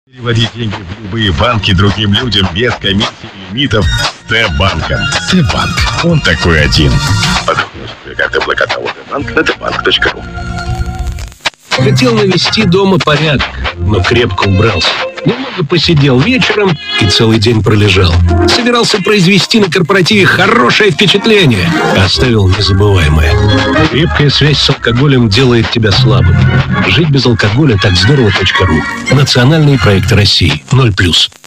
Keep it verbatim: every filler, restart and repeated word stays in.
Переводить деньги в любые банки другим людям без комиссий и лимитов с Т-банком. Т-банк. Он такой один. Подробности карты Блэкаталога банк на тбанк точка ру. Хотел навести дома порядок, но крепко убрался. Немного посидел вечером и целый день пролежал. Собирался произвести на корпоративе хорошее впечатление, а оставил незабываемое. Крепкая связь с алкоголем делает тебя слабым. Жить без алкоголя так здорово точка ру. Национальные проекты России. ноль плюс.